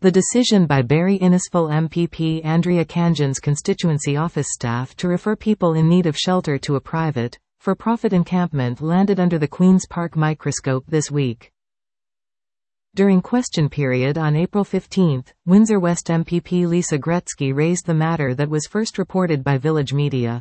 The decision by Barry Innisfil MPP Andrea Khanjin's constituency office staff to refer people in need of shelter to a private, for-profit encampment landed under the Queen's Park microscope this week. During question period on April 15, Windsor West MPP Lisa Gretzky raised the matter that was first reported by Village Media.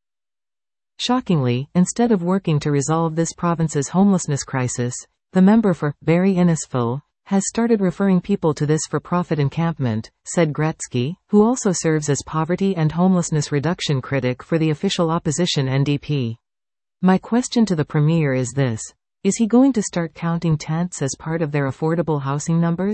Shockingly, instead of working to resolve this province's homelessness crisis, the member for Barry Innisfil has started referring people to this for-profit encampment, said Gretzky, who also serves as poverty and homelessness reduction critic for the official opposition NDP. My question to the Premier is this: is he going to start counting tents as part of their affordable housing numbers?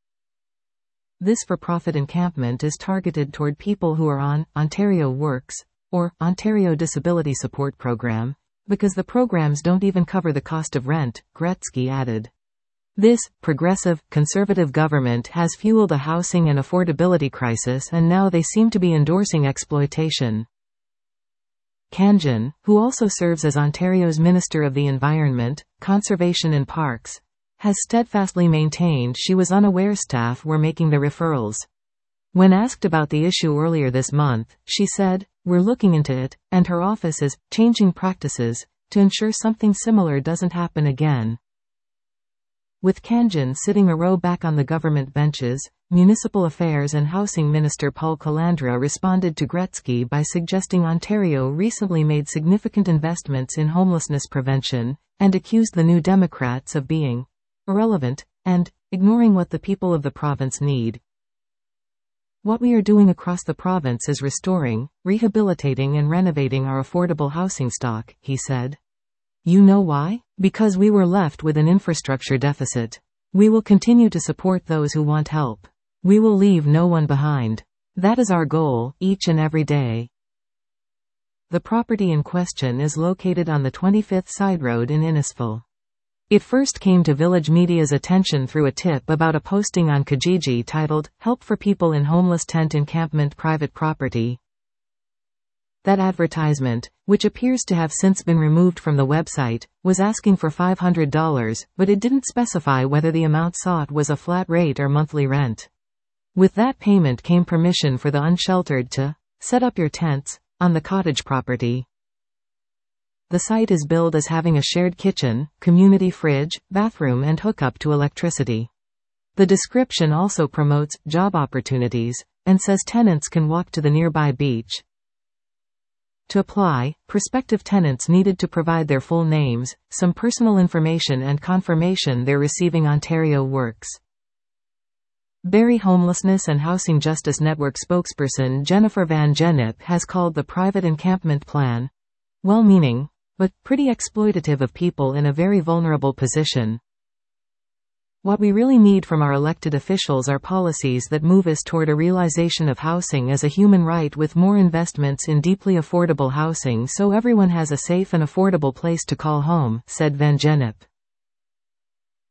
This for-profit encampment is targeted toward people who are on Ontario Works, or Ontario Disability Support Program, because the programs don't even cover the cost of rent, Gretzky added. This progressive, conservative government has fueled a housing and affordability crisis, and now they seem to be endorsing exploitation. Khanjin, who also serves as Ontario's Minister of the Environment, Conservation and Parks, has steadfastly maintained she was unaware staff were making the referrals. When asked about the issue earlier this month, she said, "We're looking into it, and her office is changing practices to ensure something similar doesn't happen again." With Khanjin sitting a row back on the government benches, Municipal Affairs and Housing Minister Paul Calandra responded to Gretzky by suggesting Ontario recently made significant investments in homelessness prevention, and accused the New Democrats of being irrelevant and ignoring what the people of the province need. "What we are doing across the province is restoring, rehabilitating and renovating our affordable housing stock," he said. "You know why? Because we were left with an infrastructure deficit. We will continue to support those who want help. We will leave no one behind. That is our goal, each and every day." The property in question is located on the 25th Side Road in Innisfil. It first came to Village Media's attention through a tip about a posting on Kijiji titled, "Help for People in Homeless Tent Encampment Private Property." That advertisement, which appears to have since been removed from the website, was asking for $500, but it didn't specify whether the amount sought was a flat rate or monthly rent. With that payment came permission for the unsheltered to set up your tents on the cottage property. The site is billed as having a shared kitchen, community fridge, bathroom and hookup to electricity. The description also promotes job opportunities and says tenants can walk to the nearby beach. To apply, prospective tenants needed to provide their full names, some personal information and confirmation they're receiving Ontario Works. Barrie Homelessness and Housing Justice Network spokesperson Jennifer Van Gennep has called the private encampment plan well-meaning, but pretty exploitative of people in a very vulnerable position. "What we really need from our elected officials are policies that move us toward a realization of housing as a human right with more investments in deeply affordable housing so everyone has a safe and affordable place to call home," said Van Gennep.